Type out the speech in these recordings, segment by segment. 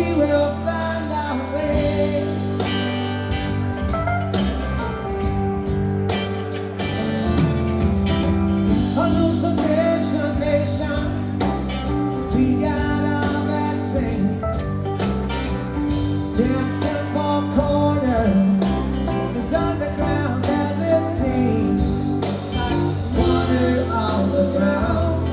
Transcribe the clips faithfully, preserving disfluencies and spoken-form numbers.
will find our way. Hallucination nation, we got our vaccine. Dancing for corners, as underground as it seems, like water on the ground.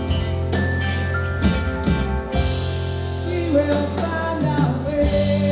We will find our way.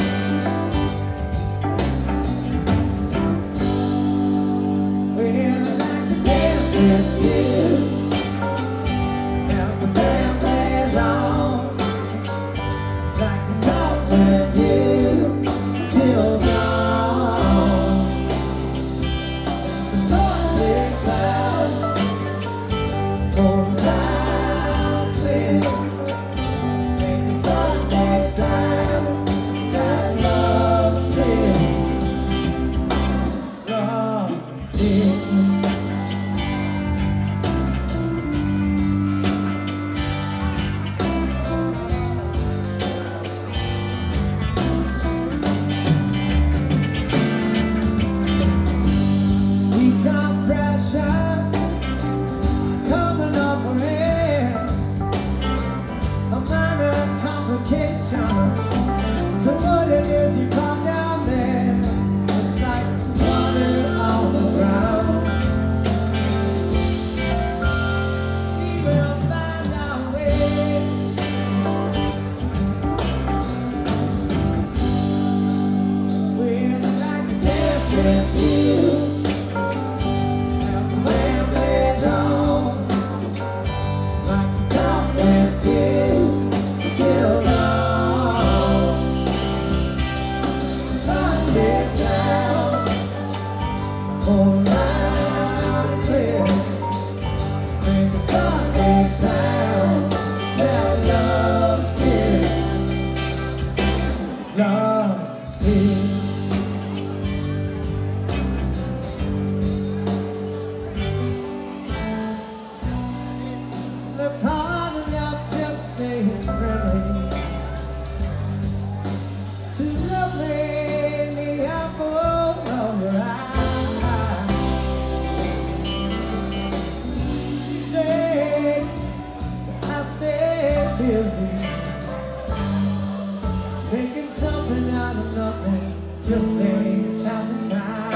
Well, I'd like to dance with you as the band plays on. Like to talk with you till dawn. The sun is out, oh loud clear. Make the Sunday sound that love's here. Love's here. Decompression coming up from here, a minor complication to what it is you call down there. It's like water on the ground. We will find our way. We'd like to dance with you. Oh, loud and clear, make the Sunday sound that love's here, love's here. That's hard enough, just staying friendly. It's too lovely in the apple of your eye. Busy making something out of nothing, just ain't passing time.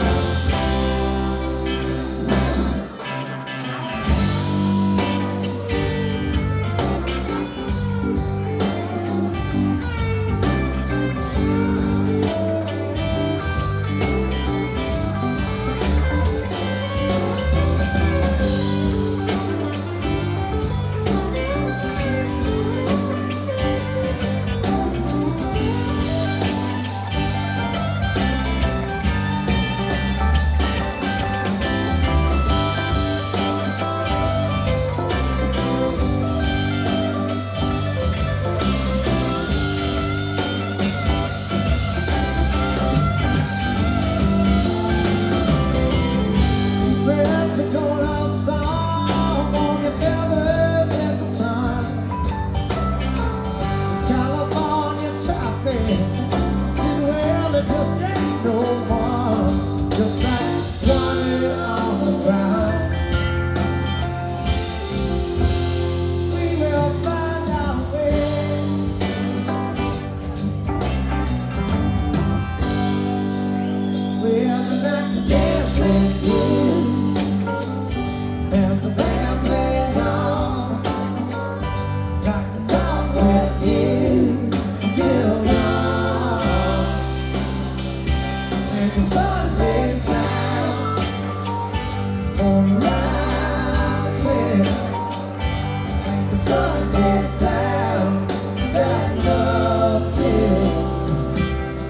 Sunday sound, oh loud clear, make the Sunday sound that love's here,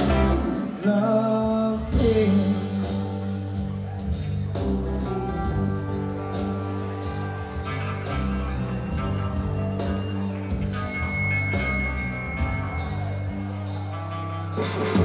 love's here. We'll be right back.